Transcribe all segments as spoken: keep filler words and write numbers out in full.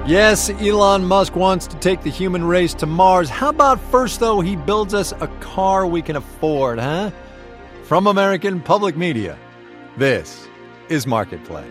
Yes, Elon Musk wants to take the human race to Mars. How about first, though, he builds us a car we can afford, huh? From American Public Media, this is Marketplace.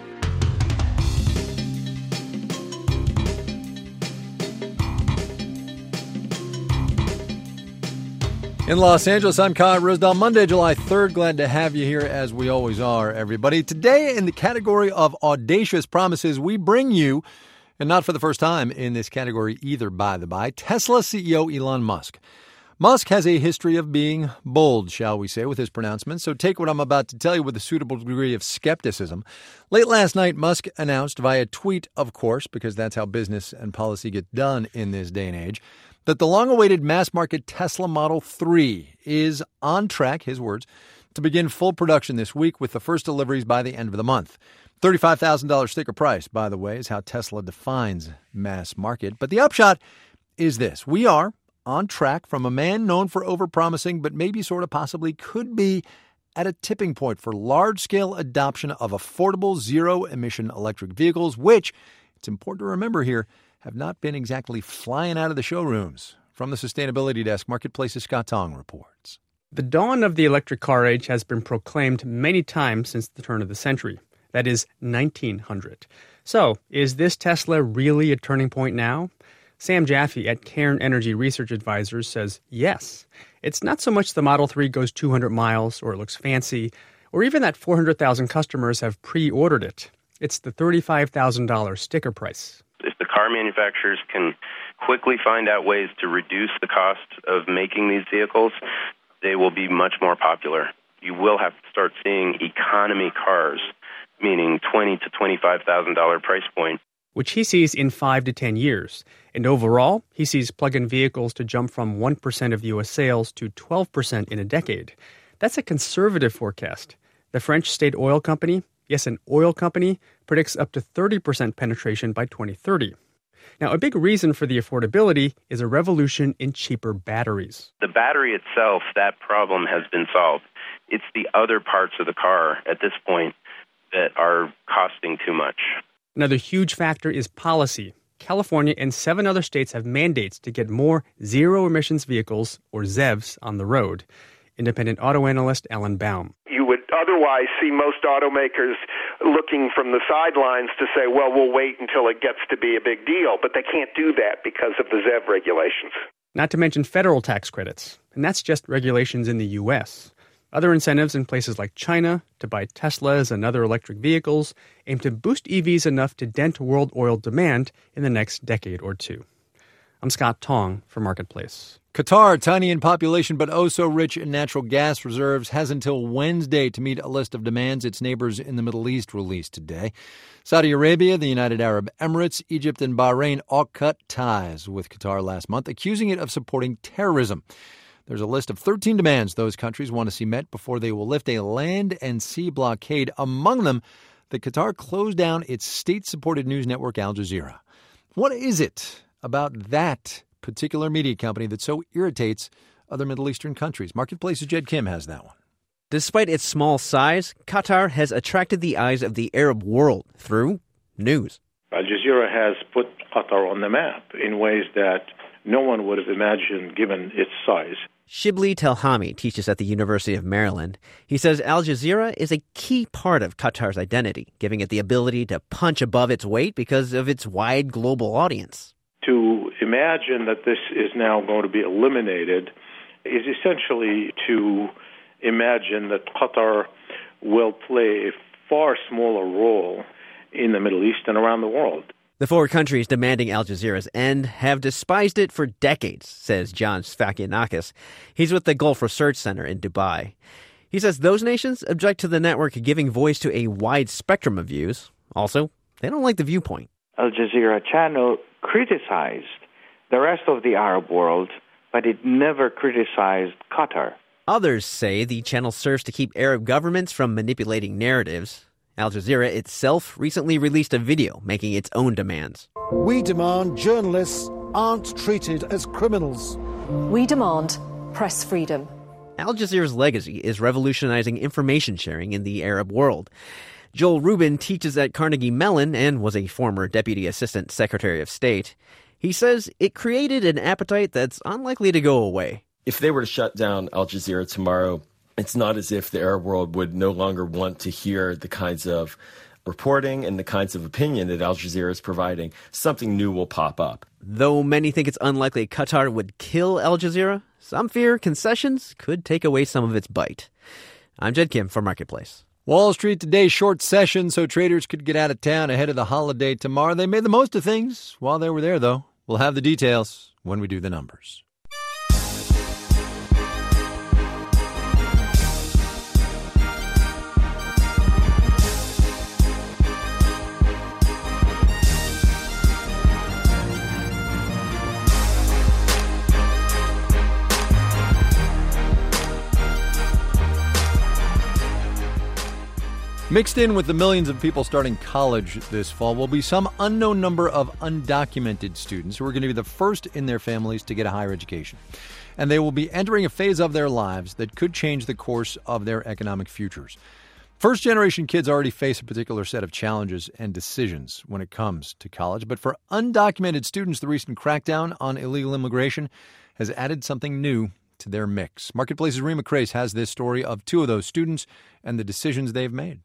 In Los Angeles, I'm Kyle Rosedal. Monday, July third. Glad to have you here, as we always are, everybody. Today, in the category of audacious promises, we bring you, and not for the first time in this category either, by the by, Tesla C E O Elon Musk. Musk has a history of being bold, shall we say, with his pronouncements, so take what I'm about to tell you with a suitable degree of skepticism. Late last night, Musk announced via tweet, of course, because that's how business and policy get done in this day and age, that the long-awaited mass-market Tesla Model three is on track, his words, to begin full production this week with the first deliveries by the end of the month. thirty-five thousand dollars sticker price, by the way, is how Tesla defines mass market. But the upshot is this. We are on track from a man known for overpromising, but maybe sort of possibly could be at a tipping point for large-scale adoption of affordable zero-emission electric vehicles, which, it's important to remember here, have not been exactly flying out of the showrooms. From the Sustainability Desk, Marketplace's Scott Tong reports. The dawn of the electric car age has been proclaimed many times since the turn of the century. That is nineteen hundred. So, is this Tesla really a turning point now? Sam Jaffe at Cairn Energy Research Advisors says yes. It's not so much the Model three goes two hundred miles or it looks fancy, or even that four hundred thousand customers have pre-ordered it. It's the thirty-five thousand dollars sticker price. If the car manufacturers can quickly find out ways to reduce the cost of making these vehicles, they will be much more popular. You will have to start seeing economy cars, meaning twenty thousand dollars to twenty-five thousand dollars price point, which he sees in five to ten years. And overall, he sees plug-in vehicles to jump from one percent of U S sales to twelve percent in a decade. That's a conservative forecast. The French state oil company, yes, an oil company, predicts up to thirty percent penetration by twenty thirty. Now, a big reason for the affordability is a revolution in cheaper batteries. The battery itself, that problem has been solved. It's the other parts of the car at this point that are costing too much. Another huge factor is policy. California and seven other states have mandates to get more zero-emissions vehicles, or Z E Vs, on the road. Independent auto analyst Alan Baum. You would otherwise see most automakers looking from the sidelines to say, well, we'll wait until it gets to be a big deal. But they can't do that because of the Z E V regulations. Not to mention federal tax credits. And that's just regulations in the U S. Other incentives in places like China to buy Teslas and other electric vehicles aim to boost E Vs enough to dent world oil demand in the next decade or two. I'm Scott Tong for Marketplace. Qatar, tiny in population but oh so rich in natural gas reserves, has until Wednesday to meet a list of demands its neighbors in the Middle East released today. Saudi Arabia, the United Arab Emirates, Egypt, and Bahrain all cut ties with Qatar last month, accusing it of supporting terrorism. There's a list of thirteen demands those countries want to see met before they will lift a land and sea blockade. Among them, that Qatar close down its state-supported news network Al Jazeera. What is it about that particular media company that so irritates other Middle Eastern countries? Marketplace's Jed Kim has that one. Despite its small size, Qatar has attracted the eyes of the Arab world through news. Al Jazeera has put Qatar on the map in ways that no one would have imagined given its size. Shibli Telhami teaches at the University of Maryland. He says Al Jazeera is a key part of Qatar's identity, giving it the ability to punch above its weight because of its wide global audience. To imagine that this is now going to be eliminated is essentially to imagine that Qatar will play a far smaller role in the Middle East and around the world. The four countries demanding Al Jazeera's end have despised it for decades, says John Sfakianakis. He's with the Gulf Research Center in Dubai. He says those nations object to the network giving voice to a wide spectrum of views. Also, they don't like the viewpoint. Al Jazeera channel criticized the rest of the Arab world, but it never criticized Qatar. Others say the channel serves to keep Arab governments from manipulating narratives. Al Jazeera itself recently released a video making its own demands. We demand journalists aren't treated as criminals. We demand press freedom. Al Jazeera's legacy is revolutionizing information sharing in the Arab world. Joel Rubin teaches at Carnegie Mellon and was a former Deputy Assistant Secretary of State. He says it created an appetite that's unlikely to go away. If they were to shut down Al Jazeera tomorrow, it's not as if the Arab world would no longer want to hear the kinds of reporting and the kinds of opinion that Al Jazeera is providing. Something new will pop up. Though many think it's unlikely Qatar would kill Al Jazeera, some fear concessions could take away some of its bite. I'm Jed Kim for Marketplace. Wall Street today short session so traders could get out of town ahead of the holiday tomorrow. They made the most of things while they were there, though. We'll have the details when we do the numbers. Mixed in with the millions of people starting college this fall will be some unknown number of undocumented students who are going to be the first in their families to get a higher education. And they will be entering a phase of their lives that could change the course of their economic futures. First-generation kids already face a particular set of challenges and decisions when it comes to college. But for undocumented students, the recent crackdown on illegal immigration has added something new to their mix. Marketplace's Rima Crace has this story of two of those students and the decisions they've made.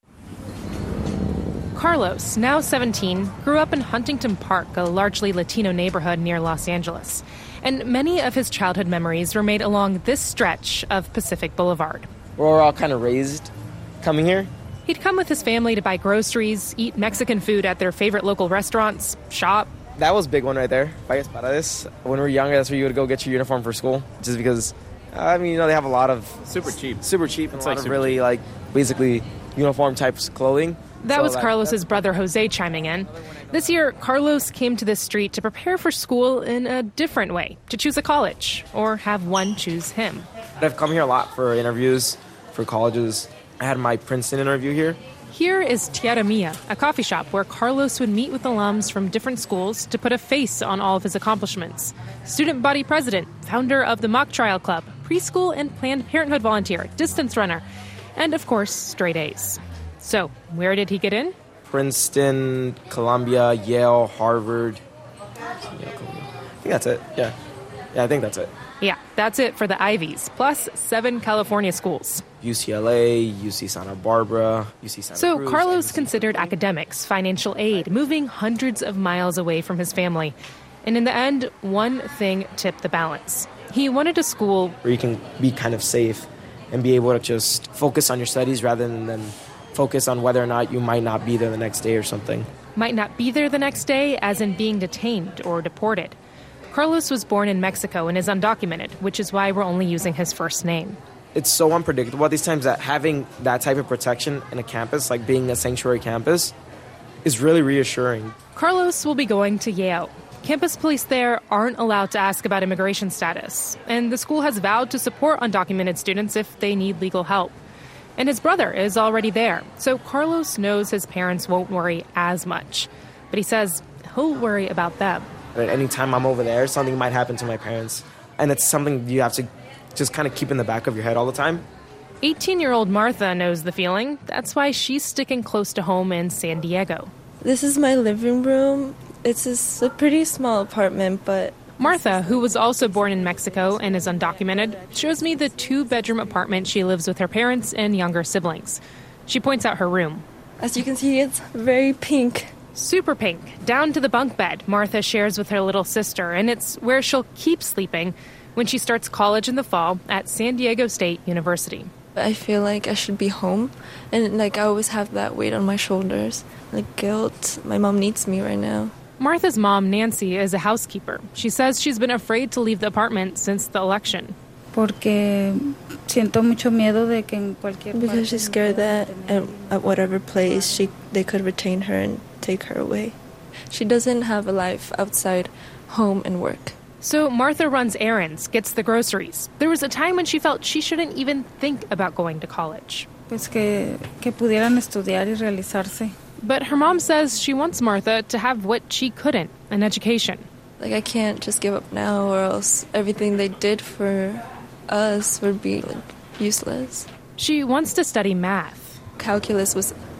Carlos, now seventeen, grew up in Huntington Park, a largely Latino neighborhood near Los Angeles. And many of his childhood memories were made along this stretch of Pacific Boulevard. We're all kind of raised coming here. He'd come with his family to buy groceries, eat Mexican food at their favorite local restaurants, shop. That was a big one right there, Valles Paredes. When we were younger, that's where you would go get your uniform for school. Just because, I mean, you know, they have a lot of... Super cheap. Super cheap and it's a lot like of really, cheap. like, basically uniform types of clothing. That so was that, Carlos's brother Jose chiming in. This year, Carlos came to this street to prepare for school in a different way, to choose a college, or have one choose him. I've come here a lot for interviews, for colleges. I had my Princeton interview here. Here is Tierra Mia, a coffee shop where Carlos would meet with alums from different schools to put a face on all of his accomplishments. Student body president, founder of the Mock Trial Club, preschool and Planned Parenthood volunteer, distance runner, and, of course, straight A's. So, where did he get in? Princeton, Columbia, Yale, Harvard. I think that's it, yeah. Yeah, I think that's it. Yeah, that's it for the Ivies, plus seven California schools. U C L A, U C Santa Barbara, U C Santa So Cruz. Carlos considered academics, financial aid, moving hundreds of miles away from his family. And in the end, one thing tipped the balance. He wanted a school where you can be kind of safe and be able to just focus on your studies rather than, than focus on whether or not you might not be there the next day or something. Might not be there the next day, as in being detained or deported. Carlos was born in Mexico and is undocumented, which is why we're only using his first name. It's so unpredictable at these times that having that type of protection in a campus, like being a sanctuary campus, is really reassuring. Carlos will be going to Yale. Campus police there aren't allowed to ask about immigration status, and the school has vowed to support undocumented students if they need legal help. And his brother is already there, so Carlos knows his parents won't worry as much. But he says he'll worry about them. At any time I'm over there, something might happen to my parents. And it's something you have to just kind of keep in the back of your head all the time. eighteen-year-old Martha knows the feeling. That's why she's sticking close to home in San Diego. This is my living room. It's a, a pretty small apartment, but... Martha, who was also born in Mexico and is undocumented, shows me the two-bedroom apartment she lives with her parents and younger siblings. She points out her room. As you can see, it's very pink. Super pink, down to the bunk bed Martha shares with her little sister, and it's where she'll keep sleeping when she starts college in the fall at San Diego State University. I feel like I should be home, and like I always have that weight on my shoulders, like guilt. My mom needs me right now. Martha's mom, Nancy, is a housekeeper. She says she's been afraid to leave the apartment since the election. Porque siento mucho miedo de que en cualquier Because she's scared that at, at whatever place she they could retain her and take her away. She doesn't have a life outside home and work. So Martha runs errands, gets the groceries. There was a time when she felt she shouldn't even think about going to college. Pues que, que pudieran estudiar y realizarse. But her mom says she wants Martha to have what she couldn't, an education. Like, I can't just give up now, or else everything they did for us would be like useless. She wants to study math. Calculus was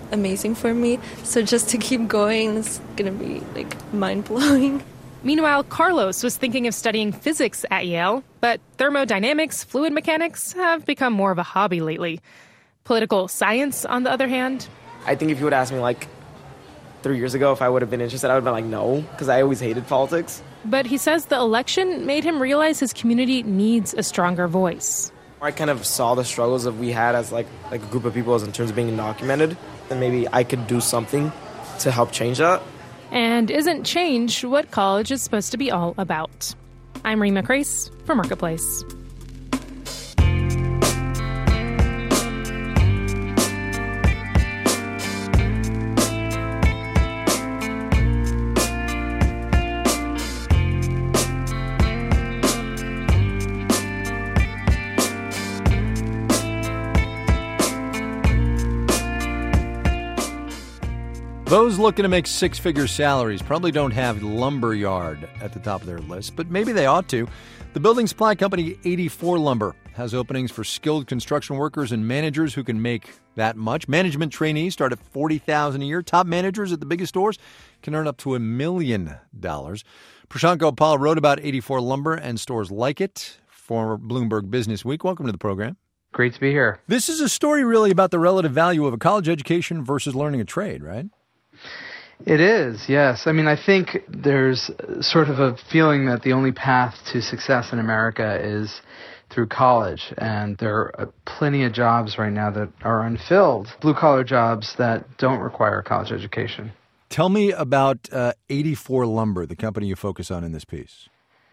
amazing for me. So just to keep going is going to be like mind-blowing. Meanwhile, Carlos was thinking of studying physics at Yale, but thermodynamics, fluid mechanics have become more of a hobby lately. Political science, on the other hand, I think if you would ask me like three years ago if I would have been interested, I would have been like, no, because I always hated politics. But he says the election made him realize his community needs a stronger voice. I kind of saw the struggles that we had as like like a group of people in terms of being undocumented, and maybe I could do something to help change that. And isn't change what college is supposed to be all about? I'm Rima Crace for Marketplace. Those looking to make six-figure salaries probably don't have Lumberyard at the top of their list, but maybe they ought to. The building supply company eighty-four Lumber has openings for skilled construction workers and managers who can make that much. Management trainees start at forty thousand dollars a year. Top managers at the biggest stores can earn up to a million dollars. Prashant Gopal wrote about eighty-four Lumber and stores like it for Bloomberg Business Week. Welcome to the program. Great to be here. This is a story really about the relative value of a college education versus learning a trade, right? It is, yes. I mean, I think there's sort of a feeling that the only path to success in America is through college, and there are plenty of jobs right now that are unfilled, blue-collar jobs that don't require a college education. Tell me about uh, eighty-four Lumber, the company you focus on in this piece.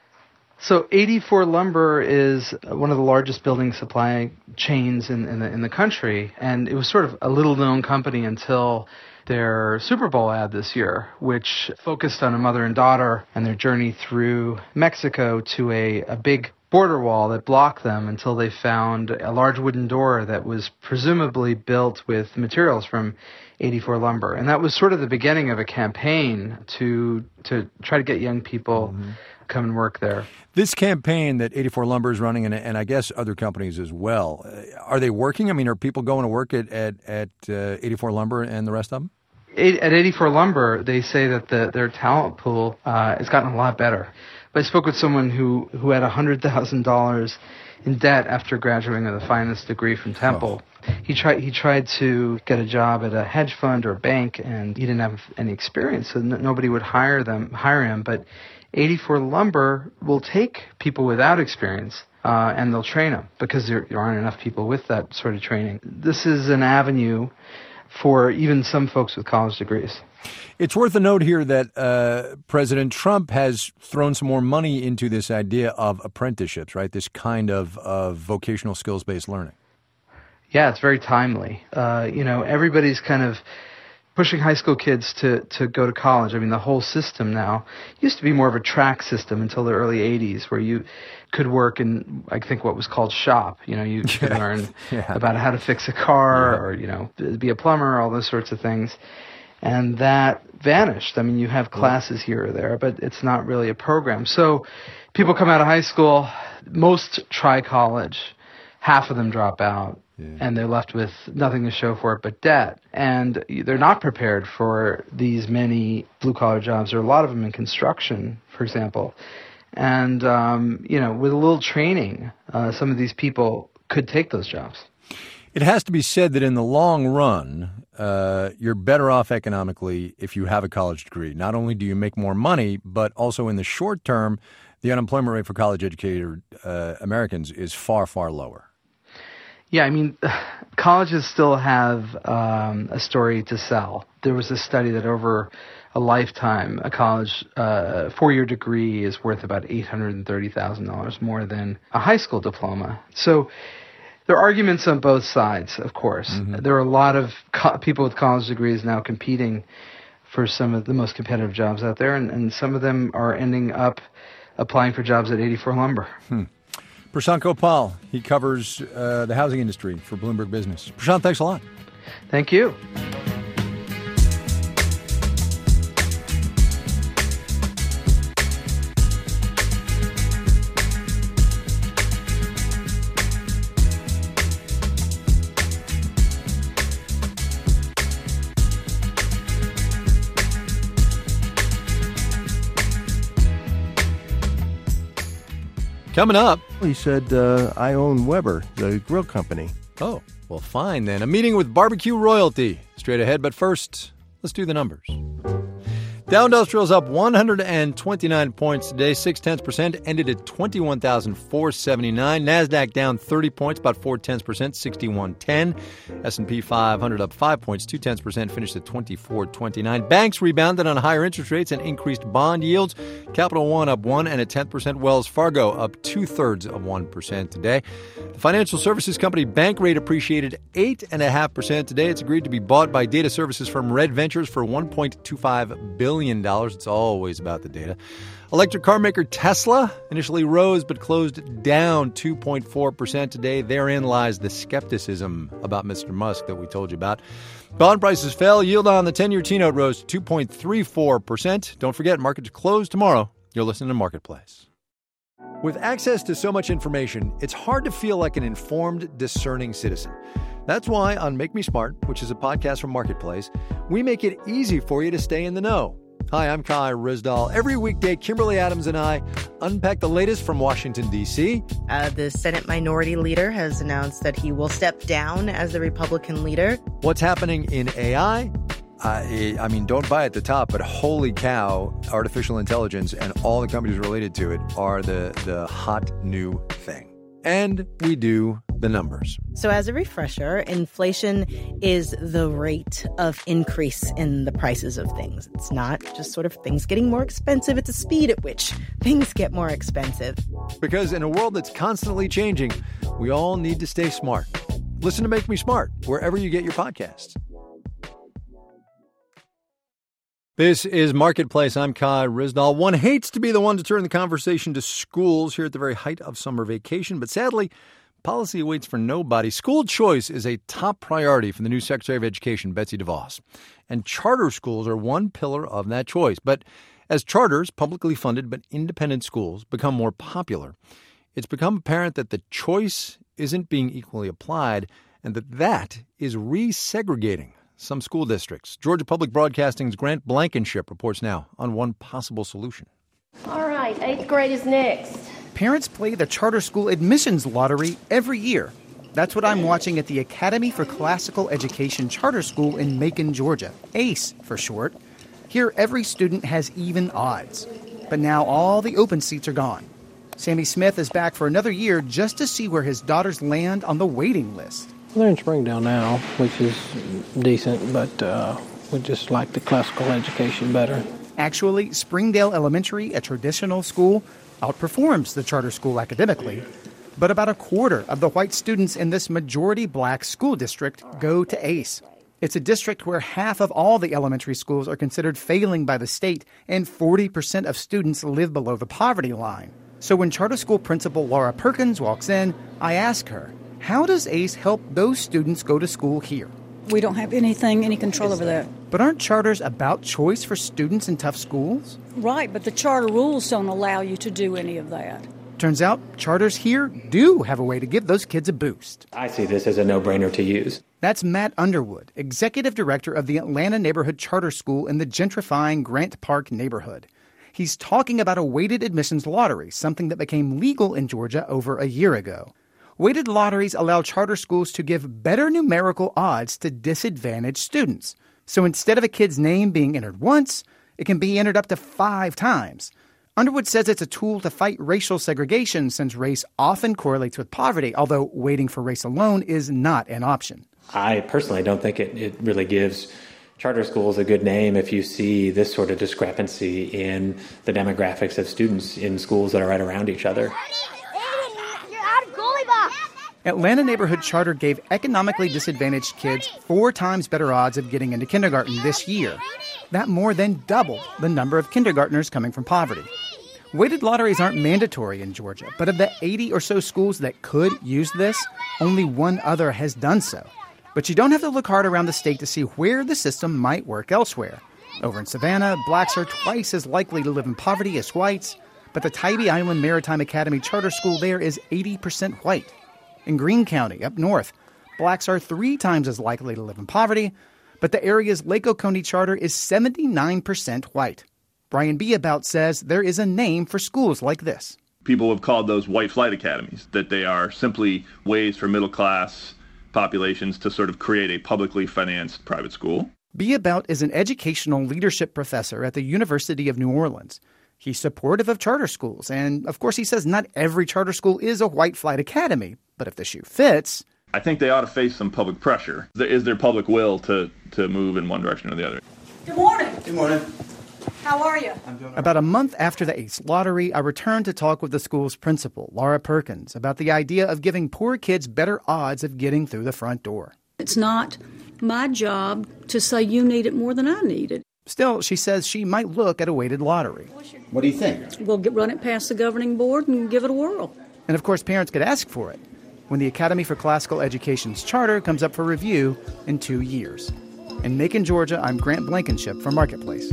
So eighty-four Lumber is one of the largest building supply chains in, in, the, in the country, and it was sort of a little-known company until their Super Bowl ad this year, which focused on a mother and daughter and their journey through Mexico to a, a big border wall that blocked them until they found a large wooden door that was presumably built with materials from eighty-four Lumber. And that was sort of the beginning of a campaign to to try to get young people mm-hmm. come and work there. This campaign that eighty-four Lumber is running, and, and I guess other companies as well, are they working? I mean, are people going to work at, at, at uh, eighty-four Lumber and the rest of them? At eighty-four Lumber, they say that the, their talent pool uh, has gotten a lot better. But I spoke with someone who, who had one hundred thousand dollars in debt after graduating with a finance degree from Temple. Oh. He tried he tried to get a job at a hedge fund or a bank, and he didn't have any experience, so n- nobody would hire them hire him. But eighty-four Lumber will take people without experience, uh, and they'll train them because there, there aren't enough people with that sort of training. This is an avenue for even some folks with college degrees. It's worth a note here that uh, President Trump has thrown some more money into this idea of apprenticeships, right? This kind of, of vocational skills-based learning. Yeah, it's very timely. Uh, you know, everybody's kind of pushing high school kids to, to go to college. I mean, the whole system now used to be more of a track system until the early eighties, where you could work in, I think, what was called shop. You know, you could yeah. learn yeah. about how to fix a car yeah. or, you know, be a plumber, all those sorts of things. And that vanished. I mean, you have classes here or there, but it's not really a program. So people come out of high school, most try college, half of them drop out. Yeah. And they're left with nothing to show for it but debt. And they're not prepared for these many blue-collar jobs. There are a lot of them in construction, for example. And, um, you know, with a little training, uh, some of these people could take those jobs. It has to be said that in the long run, uh, you're better off economically if you have a college degree. Not only do you make more money, but also in the short term, the unemployment rate for college-educated uh, Americans is far, far lower. Yeah, I mean, colleges still have um, a story to sell. There was a study that over a lifetime, a college uh, four-year degree is worth about eight hundred thirty thousand dollars more than a high school diploma. So there are arguments on both sides, of course. Mm-hmm. There are a lot of co- people with college degrees now competing for some of the most competitive jobs out there, and, and some of them are ending up applying for jobs at eighty-four Lumber. Hmm. Prashant Gopal, he covers uh, the housing industry for Bloomberg Business. Prashant, thanks a lot. Thank you. Coming up. He said, uh, I own Weber, the grill company. Oh, well, fine then. A meeting with barbecue royalty. Straight ahead, but first, let's do the numbers. Dow Industrial's up one hundred twenty-nine points today, six tenths percent, ended at twenty-one thousand four hundred seventy-nine. NASDAQ down thirty points, about four tenths percent, sixty-one ten. S and P five hundred up five points, two tenths percent, finished at twenty-four twenty-nine. Banks rebounded on higher interest rates and increased bond yields. Capital One up one and a tenth percent. Wells Fargo up two thirds of one percent today. The financial services company Bankrate appreciated eight and a half percent today. It's agreed to be bought by data services firm Red Ventures for one point two five billion dollars. It's always about the data. Electric car maker Tesla initially rose but closed down two point four percent today. Therein lies the skepticism about Mister Musk that we told you about. Bond prices fell. Yield on the ten-year T-note rose to two point three four percent. Don't forget, markets close tomorrow. You're listening to Marketplace. With access to so much information, it's hard to feel like an informed, discerning citizen. That's why on Make Me Smart, which is a podcast from Marketplace, we make it easy for you to stay in the know. Hi, I'm Kai Rizdal. Every weekday, Kimberly Adams and I unpack the latest from Washington, D C. Uh, the Senate Minority Leader has announced that he will step down as the Republican leader. What's happening in A I? Uh, I mean, don't buy at the top, but holy cow, artificial intelligence and all the companies related to it are the, the hot new thing. And we do the numbers. So as a refresher, inflation is the rate of increase in the prices of things. It's not just sort of things getting more expensive. It's the speed at which things get more expensive. Because in a world that's constantly changing, we all need to stay smart. Listen to Make Me Smart wherever you get your podcasts. This is Marketplace. I'm Kai Rizdal. One hates to be the one to turn the conversation to schools here at the very height of summer vacation, but sadly, policy waits for nobody. School choice is a top priority for the new Secretary of Education, Betsy DeVos. And charter schools are one pillar of that choice. But as charters, publicly funded but independent schools, become more popular, it's become apparent that the choice isn't being equally applied and that that is resegregating some school districts. Georgia Public Broadcasting's Grant Blankenship reports now on one possible solution. All right, eighth grade is next. Parents play the charter school admissions lottery every year. That's what I'm watching at the Academy for Classical Education Charter School in Macon, Georgia, ACE for short. Here, every student has even odds. But now all the open seats are gone. Sammy Smith is back for another year just to see where his daughters land on the waiting list. They're in Springdale now, which is decent, but uh, we just like the classical education better. Actually, Springdale Elementary, a traditional school, outperforms the charter school academically. But about a quarter of the white students in this majority-black school district go to ACE. It's a district where half of all the elementary schools are considered failing by the state, and forty percent of students live below the poverty line. So when charter school principal Laura Perkins walks in, I ask her, how does ACE help those students go to school here? We don't have anything, any control over that. But aren't charters about choice for students in tough schools? Right, but the charter rules don't allow you to do any of that. Turns out charters here do have a way to give those kids a boost. I see this as a no-brainer to use. That's Matt Underwood, executive director of the Atlanta Neighborhood Charter School in the gentrifying Grant Park neighborhood. He's talking about a weighted admissions lottery, something that became legal in Georgia over a year ago. Weighted lotteries allow charter schools to give better numerical odds to disadvantaged students. So instead of a kid's name being entered once, it can be entered up to five times. Underwood says it's a tool to fight racial segregation since race often correlates with poverty, although waiting for race alone is not an option. I personally don't think it, it really gives charter schools a good name if you see this sort of discrepancy in the demographics of students in schools that are right around each other. Atlanta Neighborhood Charter gave economically disadvantaged kids four times better odds of getting into kindergarten this year. That more than doubled the number of kindergartners coming from poverty. Weighted lotteries aren't mandatory in Georgia, but of the eighty or so schools that could use this, only one other has done so. But you don't have to look hard around the state to see where the system might work elsewhere. Over in Savannah, blacks are twice as likely to live in poverty as whites, but the Tybee Island Maritime Academy Charter School there is eighty percent white. In Greene County, up north, blacks are three times as likely to live in poverty, but the area's Lake Oconee charter is seventy-nine percent white. Brian Beabout says there is a name for schools like this. People have called those white flight academies, that they are simply ways for middle-class populations to sort of create a publicly financed private school. Be About is an educational leadership professor at the University of New Orleans. He's supportive of charter schools, and of course he says not every charter school is a white flight academy, but if the shoe fits... I think they ought to face some public pressure. Is there public will to, to move in one direction or the other? Good morning. Good morning. How are you? About a month after the ACE lottery, I returned to talk with the school's principal, Laura Perkins, about the idea of giving poor kids better odds of getting through the front door. It's not my job to say you need it more than I need it. Still, she says she might look at a weighted lottery. What do you think? We'll get, run it past the governing board and give it a whirl. And of course, parents could ask for it when the Academy for Classical Education's charter comes up for review in two years. In Macon, Georgia, I'm Grant Blankenship for Marketplace.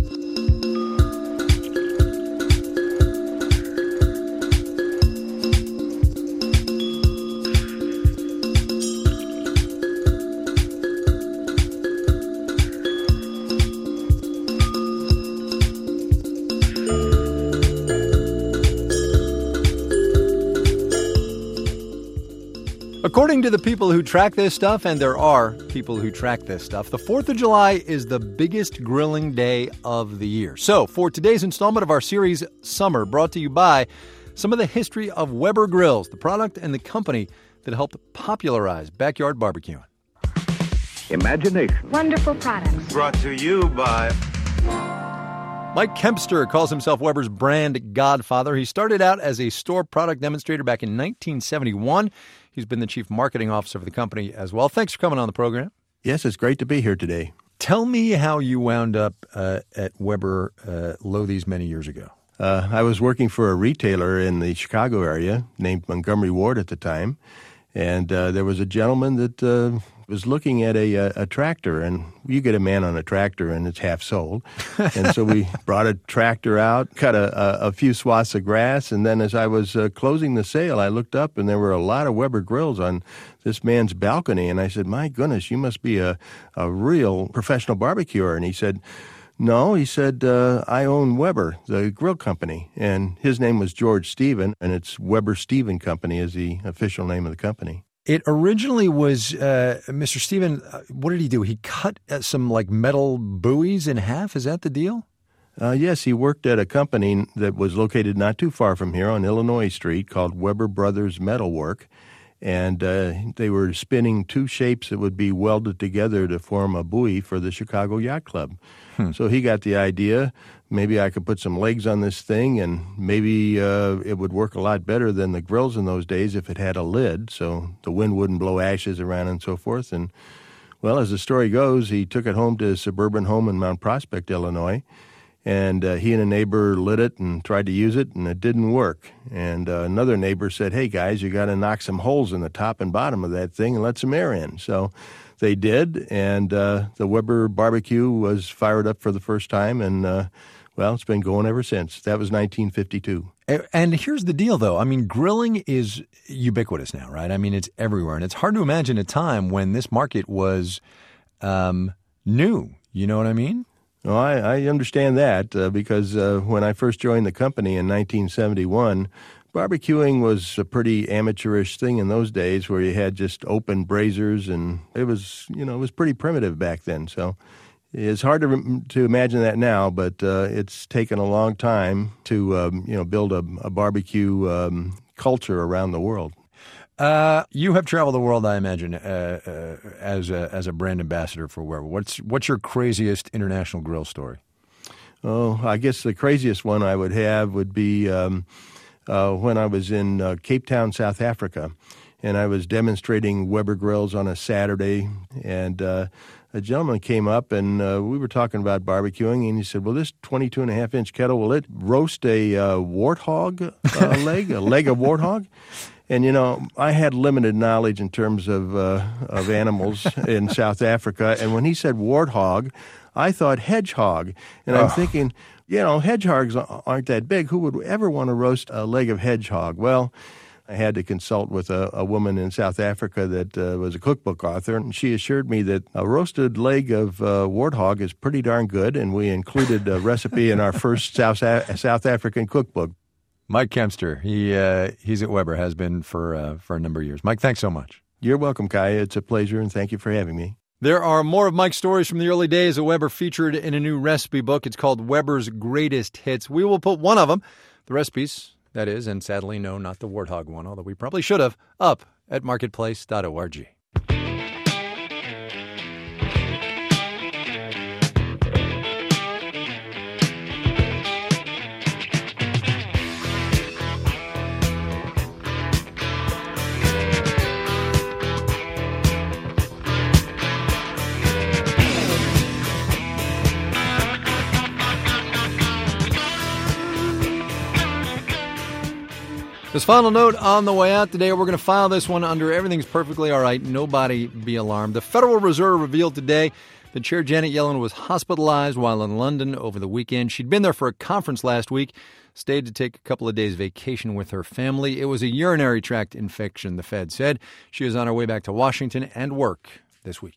According to the people who track this stuff, and there are people who track this stuff, the fourth of July is the biggest grilling day of the year. So, for today's installment of our series, Summer, brought to you by some of the history of Weber Grills, the product and the company that helped popularize backyard barbecuing. Imagination. Wonderful products. Brought to you by... Mike Kempster calls himself Weber's brand godfather. He started out as a store product demonstrator back in nineteen seventy-one. He's been the chief marketing officer for the company as well. Thanks for coming on the program. Yes, it's great to be here today. Tell me how you wound up uh, at Weber uh, Lothies many years ago. Uh, I was working for a retailer in the Chicago area named Montgomery Ward at the time, and uh, there was a gentleman that uh, was looking at a, a, a tractor, and you get a man on a tractor and it's half sold. And so we brought a tractor out, cut a, a, a few swaths of grass, and then as I was uh, closing the sale, I looked up and there were a lot of Weber grills on this man's balcony, and I said, my goodness, you must be a, a real professional barbecuer. And he said, no, he said, uh, I own Weber, the grill company, and his name was George Stephen, and it's Weber Stephen Company is the official name of the company. It originally was, uh, Mister Stephen, uh, what did he do? He cut uh, some like metal buoys in half? Is that the deal? Uh, yes, he worked at a company that was located not too far from here on Illinois Street called Weber Brothers Metalwork. And uh, they were spinning two shapes that would be welded together to form a buoy for the Chicago Yacht Club. Hmm. So he got the idea, maybe I could put some legs on this thing, and maybe uh, it would work a lot better than the grills in those days if it had a lid, so the wind wouldn't blow ashes around and so forth. And, well, as the story goes, he took it home to his suburban home in Mount Prospect, Illinois, and uh, he and a neighbor lit it and tried to use it, and it didn't work. And uh, another neighbor said, hey, guys, you got to knock some holes in the top and bottom of that thing and let some air in. So they did, and uh, the Weber barbecue was fired up for the first time, and, uh, well, it's been going ever since. That was nineteen fifty-two. And here's the deal, though. I mean, grilling is ubiquitous now, right? I mean, it's everywhere, and it's hard to imagine a time when this market was um, new. You know what I mean? Well, I, I understand that uh, because uh, when I first joined the company in nineteen seventy-one, barbecuing was a pretty amateurish thing in those days where you had just open braziers, and it was, you know, it was pretty primitive back then. So it's hard to to imagine that now, but uh, it's taken a long time to, um, you know, build a, a barbecue um, culture around the world. Uh, you have traveled the world, I imagine, uh, uh, as a as a brand ambassador for Weber. What's what's your craziest international grill story? Oh, I guess the craziest one I would have would be um, uh, when I was in uh, Cape Town, South Africa, and I was demonstrating Weber grills on a Saturday, and uh, a gentleman came up, and uh, we were talking about barbecuing, and he said, well, this twenty-two and a half inch kettle, will it roast a uh, warthog uh, leg, a leg of warthog? And, you know, I had limited knowledge in terms of uh, of animals in South Africa. And when he said warthog, I thought hedgehog. And I'm oh. thinking, you know, hedgehogs aren't that big. Who would ever want to roast a leg of hedgehog? Well, I had to consult with a, a woman in South Africa that uh, was a cookbook author, and she assured me that a roasted leg of uh, warthog is pretty darn good, and we included a recipe in our first South, South African cookbook. Mike Kempster. He uh, he's at Weber, has been for uh, for a number of years. Mike, thanks so much. You're welcome, Kai. It's a pleasure, and thank you for having me. There are more of Mike's stories from the early days at Weber featured in a new recipe book. It's called Weber's Greatest Hits. We will put one of them, the recipes, that is, and sadly, no, not the warthog one, although we probably should have, up at marketplace dot org. This final note on the way out today, we're going to file this one under everything's perfectly all right. Nobody be alarmed. The Federal Reserve revealed today that Chair Janet Yellen was hospitalized while in London over the weekend. She'd been there for a conference last week, stayed to take a couple of days vacation with her family. It was a urinary tract infection, the Fed said. She is on her way back to Washington and work this week.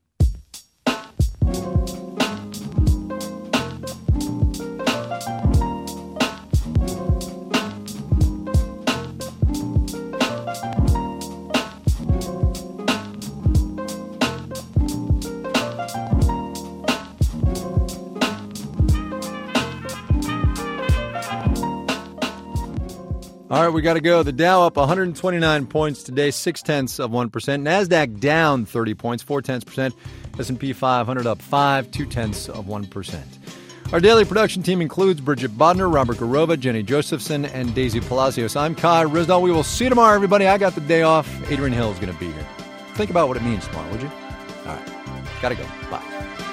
All right, we got to go. The Dow up one hundred twenty-nine points today, six-tenths of one percent. NASDAQ down thirty points, four-tenths percent. S and P five hundred up five, two-tenths of one percent. Our daily production team includes Bridget Bodner, Robert Garova, Jenny Josephson, and Daisy Palacios. I'm Kai Ryssdal. We will see you tomorrow, everybody. I got the day off. Adrian Hill is going to be here. Think about what it means tomorrow, would you? All right. Got to go. Bye.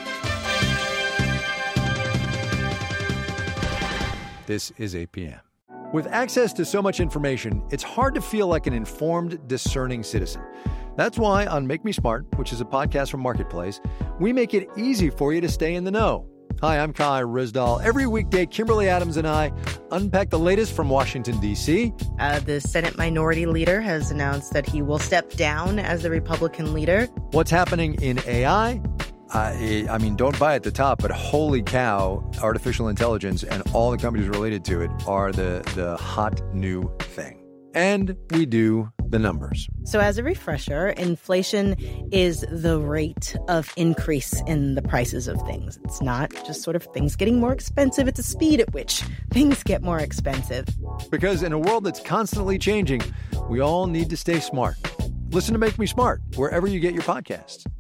This is eight p.m. With access to so much information, it's hard to feel like an informed, discerning citizen. That's why on Make Me Smart, which is a podcast from Marketplace, we make it easy for you to stay in the know. Hi, I'm Kai Ryssdal. Every weekday, Kimberly Adams and I unpack the latest from Washington, D C Uh, the Senate Minority Leader has announced that he will step down as the Republican leader. What's happening in A I? Uh, I mean, don't buy at the top, but holy cow, artificial intelligence and all the companies related to it are the, the hot new thing. And we do the numbers. So as a refresher, inflation is the rate of increase in the prices of things. It's not just sort of things getting more expensive. It's the speed at which things get more expensive. Because in a world that's constantly changing, we all need to stay smart. Listen to Make Me Smart wherever you get your podcasts.